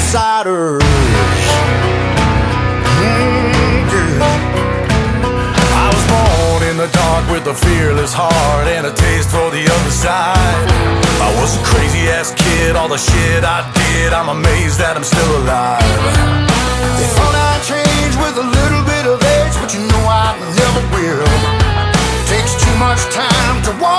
outsiders. I was born in the dark with a fearless heart and a taste for the other side. I was a crazy ass kid, all the shit I did, I'm amazed that I'm still alive. They thought I'd change with a little bit of age, but you know I never will. Takes too much time to walk